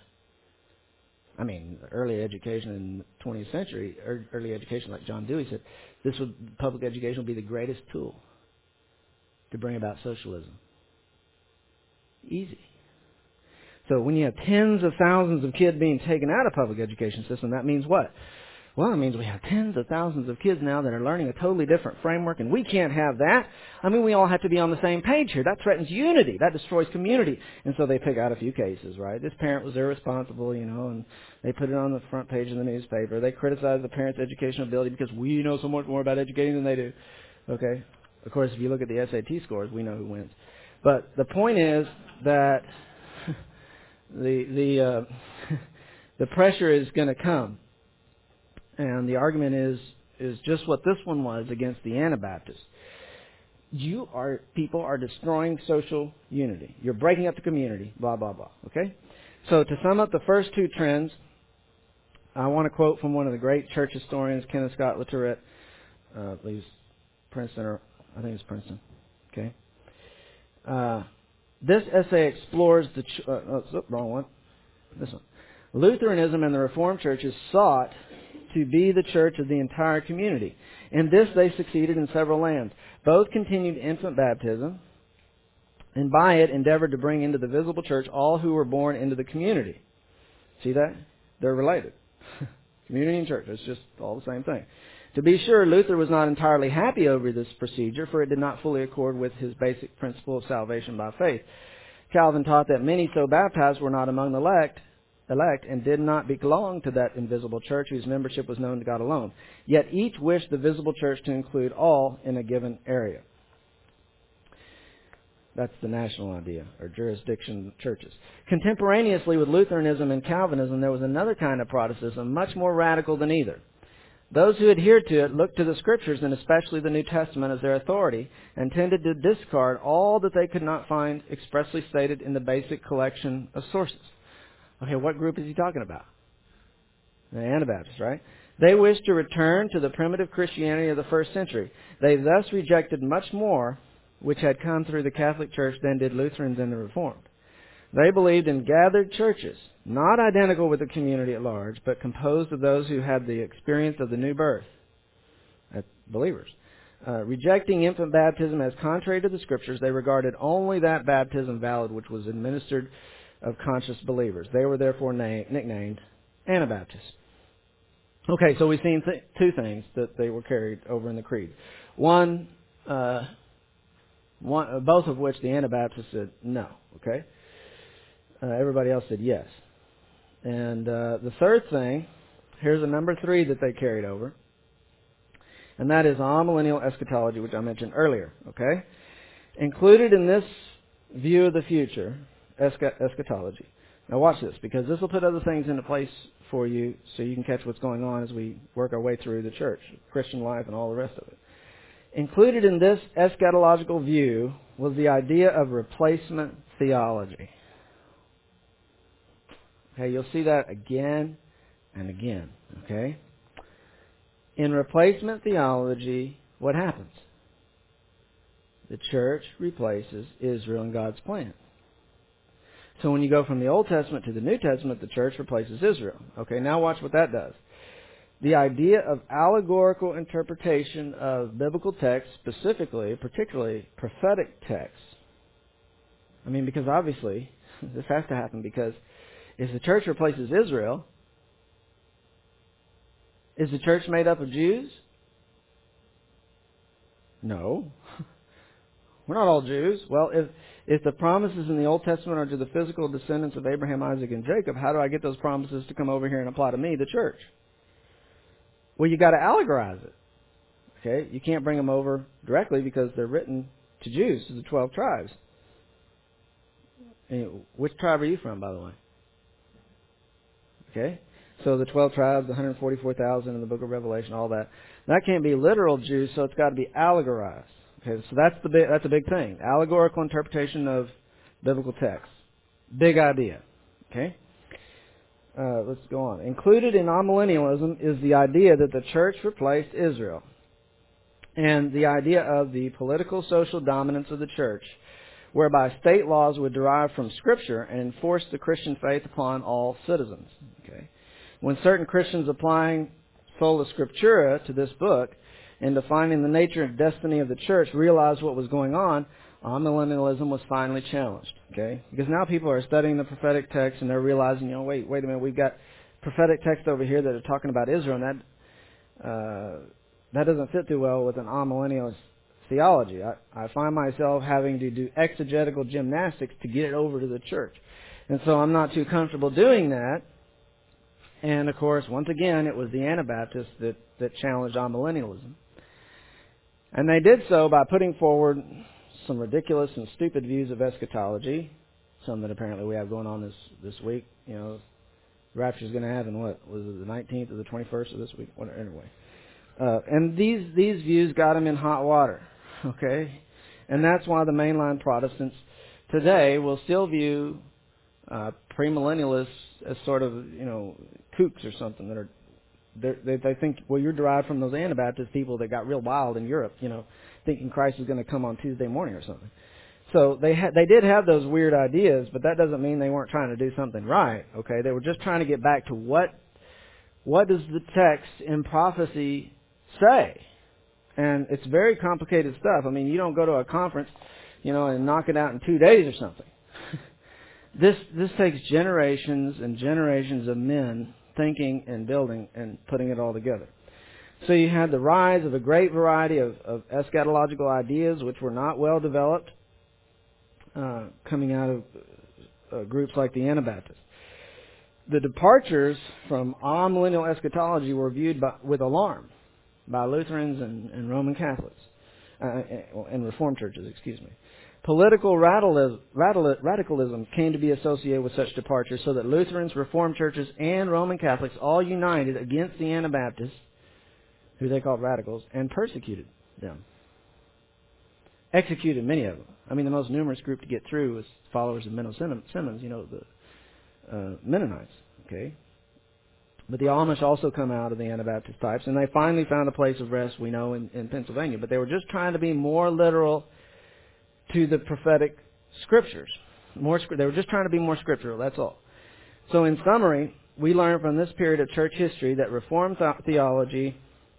Early education in the 20th century, early education, like John Dewey said, public education will be the greatest tool to bring about socialism. Easy. So when you have tens of thousands of kids being taken out of public education system, that means what? Well, it means we have tens of thousands of kids now that are learning a totally different framework, and we can't have that. We all have to be on the same page here. That threatens unity. That destroys community. And so they pick out a few cases, right? This parent was irresponsible, and they put it on the front page of the newspaper. They criticize the parent's educational ability because we know so much more about educating than they do. Okay? Of course, if you look at the SAT scores, we know who wins. But the point is that the pressure is going to come. And the argument is just what this one was against the Anabaptists. People are destroying social unity. You're breaking up the community, blah, blah, blah. Okay? So to sum up the first two trends, I want to quote from one of the great church historians, Kenneth Scott Latourette, I believe Princeton, or I think it's Princeton. Okay? This essay explores wrong one. This one. Lutheranism and the Reformed churches sought to be the church of the entire community. In this, they succeeded in several lands. Both continued infant baptism, and by it endeavored to bring into the visible church all who were born into the community. See that? They're related. Community and church. It's just all the same thing. To be sure, Luther was not entirely happy over this procedure, for it did not fully accord with his basic principle of salvation by faith. Calvin taught that many so baptized were not among the elect and did not belong to that invisible church whose membership was known to God alone. Yet each wished the visible church to include all in a given area. That's the national idea, or jurisdiction churches. Contemporaneously with Lutheranism and Calvinism, there was another kind of Protestantism, much more radical than either. Those who adhered to it looked to the Scriptures, and especially the New Testament, as their authority, and tended to discard all that they could not find expressly stated in the basic collection of sources. Okay, what group is he talking about? The Anabaptists, right? They wished to return to the primitive Christianity of the first century. They thus rejected much more which had come through the Catholic Church than did Lutherans and the Reformed. They believed in gathered churches, not identical with the community at large, but composed of those who had the experience of the new birth, believers. Rejecting infant baptism as contrary to the Scriptures, they regarded only that baptism valid which was administered of conscious believers. They were therefore nicknamed Anabaptists. Okay, so we've seen two things that they were carried over in the creed. One, both of which the Anabaptists said no. Okay, everybody else said yes. And the third thing, here's a number 3 that they carried over, and that is amillennial eschatology, which I mentioned earlier. Okay, included in this view of the future. Eschatology. Now watch this, because this will put other things into place for you so you can catch what's going on as we work our way through the church, Christian life, and all the rest of it. Included in this eschatological view was the idea of replacement theology. Okay, you'll see that again and again. Okay? In replacement theology, what happens? The church replaces Israel in God's plan. So when you go from the Old Testament to the New Testament, the church replaces Israel. Okay, now watch what that does. The idea of allegorical interpretation of biblical texts, particularly prophetic texts. I mean, because obviously, this has to happen, because if the church replaces Israel, is the church made up of Jews? No. We're not all Jews. Well, if the promises in the Old Testament are to the physical descendants of Abraham, Isaac, and Jacob, how do I get those promises to come over here and apply to me, the church? Well, you got to allegorize it. Okay, you can't bring them over directly because they're written to Jews, to the 12 tribes. And which tribe are you from, by the way? Okay, so the 12 tribes, the 144,000 in the book of Revelation, all that. That can't be literal Jews, so it's got to be allegorized. Okay, so that's a big thing. Allegorical interpretation of biblical texts. Big idea. Okay? Let's go on. Included in amillennialism is the idea that the church replaced Israel. And the idea of the political social dominance of the church, whereby state laws would derive from Scripture and enforce the Christian faith upon all citizens. Okay? When certain Christians applying sola scriptura to this book and defining the nature and destiny of the church realized what was going on, amillennialism was finally challenged. Okay, because now people are studying the prophetic text and they're realizing, wait a minute, we've got prophetic text over here that are talking about Israel, and that doesn't fit too well with an amillennialist theology. I find myself having to do exegetical gymnastics to get it over to the church, and so I'm not too comfortable doing that. And of course, once again, it was the Anabaptists that challenged amillennialism. And they did so by putting forward some ridiculous and stupid views of eschatology, some that apparently we have going on this week. You know, the rapture's going to happen, what, was it the 19th or the 21st of this week? Anyway. And these views got them in hot water, okay? And that's why the mainline Protestants today will still view premillennialists as sort of, you know, kooks or something that are, they think, well, you're derived from those Anabaptist people that got real wild in Europe, you know, thinking Christ is going to come on Tuesday morning or something. So they did have those weird ideas, but that doesn't mean they weren't trying to do something right, okay? They were just trying to get back to what does the text in prophecy say? And it's very complicated stuff. I mean, you don't go to a conference, you know, and knock it out in 2 days or something. This takes generations and generations of men thinking and building and putting it all together. So you had the rise of a great variety of eschatological ideas which were not well developed, coming out of groups like the Anabaptists. The departures from amillennial eschatology were viewed with alarm by Lutherans and Roman Catholics, and Reformed churches, excuse me. Political radicalism came to be associated with such departures, so that Lutherans, Reformed churches, and Roman Catholics all united against the Anabaptists, who they called radicals, and persecuted them. Executed many of them. I mean, the most numerous group to get through was followers of Menno Simmons, you know, the Mennonites, okay? But the Amish also come out of the Anabaptist types, and they finally found a place of rest, we know, in Pennsylvania. But they were just trying to be more literal to the prophetic scriptures. They were just trying to be more scriptural, that's all. So in summary, we learn from this period of church history that Reformed theology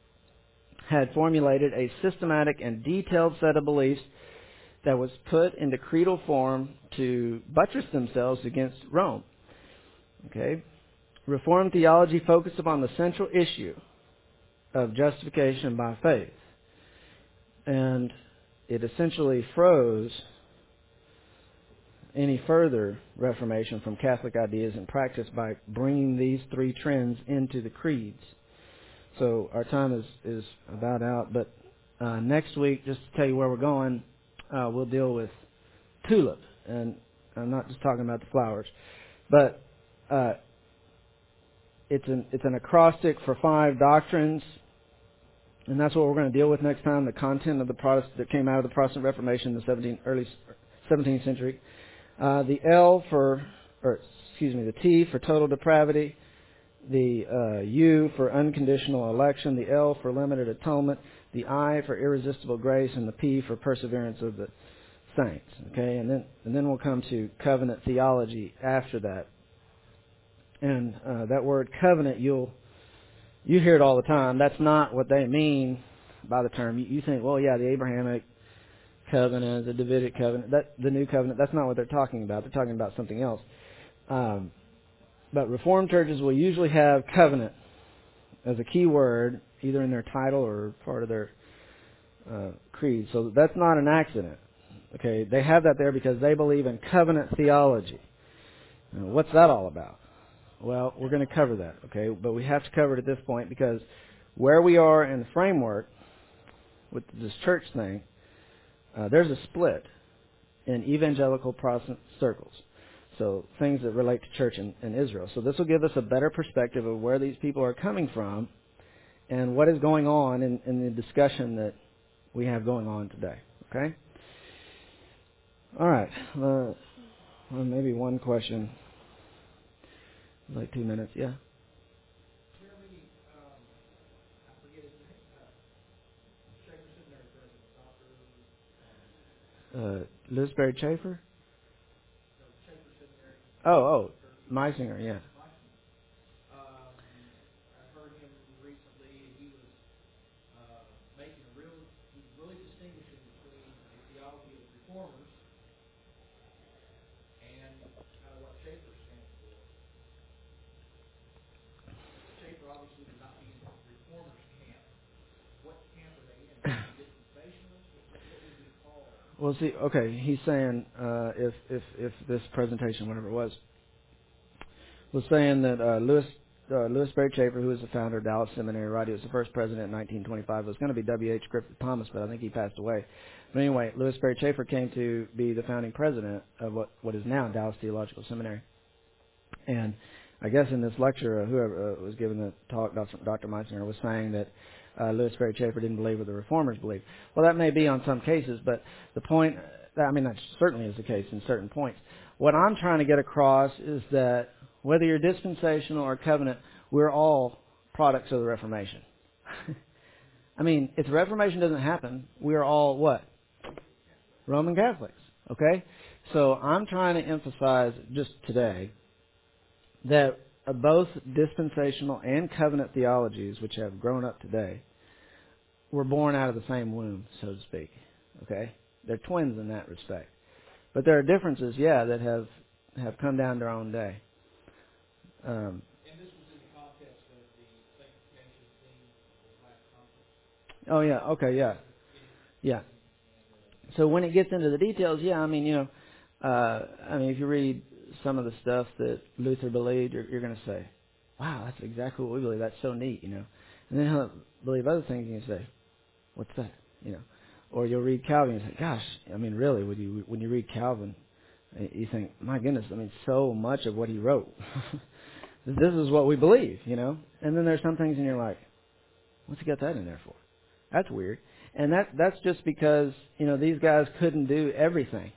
had formulated a systematic and detailed set of beliefs that was put into creedal form to buttress themselves against Rome. Okay? Reformed theology focused upon the central issue of justification by faith. And it essentially froze any further reformation from Catholic ideas and practice by bringing these three trends into the creeds. So our time is about out, but next week, just to tell you where we're going, we'll deal with tulip. And I'm not just talking about the flowers, but it's an acrostic for 5 doctrines, and that's what we're going to deal with next time, the content of the Protestant that came out of the Protestant Reformation in the early 17th century. The T for total depravity, the U for unconditional election, the L for limited atonement, the I for irresistible grace, and the P for perseverance of the saints. Okay, and then we'll come to covenant theology after that. And that word covenant, you hear it all the time. That's not what they mean by the term. You think, well, yeah, the Abrahamic covenant, the Davidic covenant, the new covenant. That's not what they're talking about. They're talking about something else. But Reformed churches will usually have covenant as a key word, either in their title or part of their creed. So that's not an accident. Okay, they have that there because they believe in covenant theology. Now, what's that all about? Well, we're going to cover that, okay? But we have to cover it at this point because where we are in the framework with this church thing, there's a split in evangelical Protestant circles. So things that relate to church in Israel. So this will give us a better perspective of where these people are coming from and what is going on in the discussion that we have going on today. Okay? All right. Well, maybe one question. Like 2 minutes, yeah. Lisbury Chafer? Oh, Meisinger, yeah. I've heard him recently, and he was really distinguishing between the theology of reformers and kind of what Chafer stands for. Chafer obviously would not be in the reformers camp. What camp are they in? Dispensationalists? What would we call? Well, see, okay, he's saying if this presentation, whatever it was saying that Louis Sperry Chafer, who was the founder of Dallas Seminary, right? He was the first president in 1925. It was going to be W.H. Griffith Thomas, but I think he passed away. But anyway, Louis Sperry Chafer came to be the founding president of what is now Dallas Theological Seminary. And I guess in this lecture, whoever was giving the talk, Dr. Meissner, was saying that Louis Sperry Chafer didn't believe what the Reformers believed. Well, that may be on some cases, but the point, that certainly is the case in certain points. What I'm trying to get across is that whether you're dispensational or covenant, we're all products of the Reformation. If the Reformation doesn't happen, we're all what? Roman Catholics. Okay? So I'm trying to emphasize just today that both dispensational and covenant theologies, which have grown up today, were born out of the same womb, so to speak. Okay? They're twins in that respect. But there are differences, that have come down to our own day. And this was in the context of the sanctification theme of the last conference. Oh, yeah. Okay, yeah. Yeah. So when it gets into the details, if you read some of the stuff that Luther believed, you're going to say, wow, that's exactly what we believe. That's so neat, And then he'll believe other things, and you say, what's that? Or you'll read Calvin and say, gosh, really, when you read Calvin, you think, my goodness, so much of what he wrote. This is what we believe, And then there's some things and you're like, what's he got that in there for? That's weird. And that's just because, these guys couldn't do everything.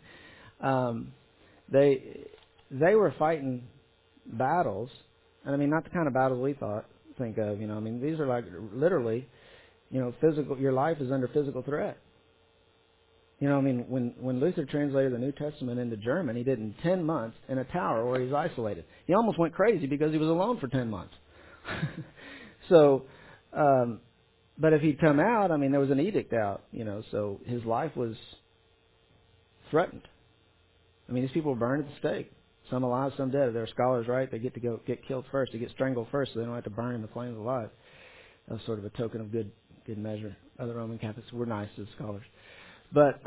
They were fighting battles, and not the kind of battles we think of, these are like literally, physical, your life is under physical threat. When Luther translated the New Testament into German, he did it in 10 months in a tower where he's isolated. He almost went crazy because he was alone for 10 months. So, but if he'd come out, there was an edict out, so his life was threatened. These people were burned at the stake. Some alive, some dead. They're scholars, right? They get killed first. They get strangled first, so they don't have to burn in the flames alive. That was sort of a token of good measure. Other Roman Catholics were nice as scholars. But,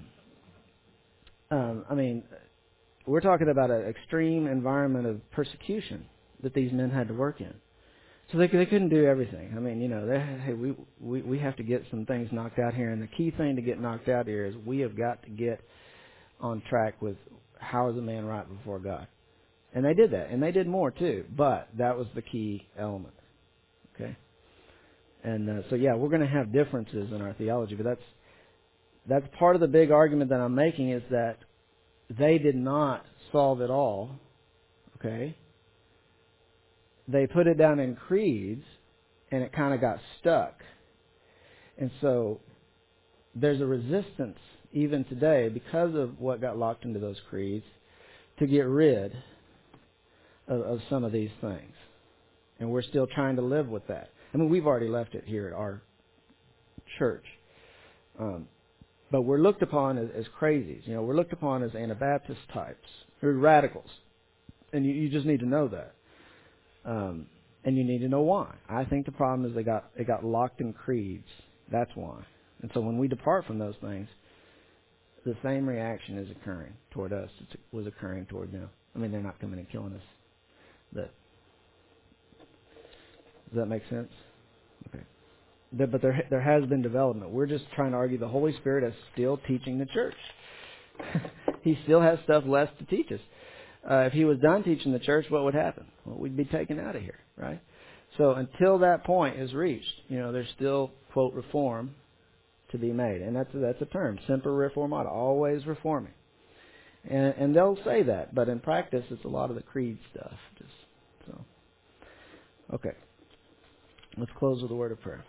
we're talking about an extreme environment of persecution that these men had to work in. So they couldn't do everything. We have to get some things knocked out here. And the key thing to get knocked out here is we have got to get on track with how is a man right before God. And they did that. And they did more, too. But that was the key element. Okay? And we're going to have differences in our theology. But that's part of the big argument that I'm making is that they did not solve it all. Okay? They put it down in creeds, and it kind of got stuck. And so there's a resistance even today because of what got locked into those creeds to get rid of some of these things. And we're still trying to live with that. We've already left it here at our church. But we're looked upon as crazies. We're looked upon as Anabaptist types. We're radicals. And you just need to know that. And you need to know why. I think the problem is they got locked in creeds. That's why. And so when we depart from those things, the same reaction is occurring toward us. It was occurring toward them. They're not coming and killing us. Does that make sense? Okay. But there has been development. We're just trying to argue the Holy Spirit is still teaching the church. He still has stuff left to teach us. If he was done teaching the church, what would happen? Well, we'd be taken out of here, right? So until that point is reached, there's still, quote, reform to be made. And that's a term, semper reformata, always reforming. And they'll say that, but in practice, it's a lot of the creed stuff. Okay. Let's close with a word of prayer.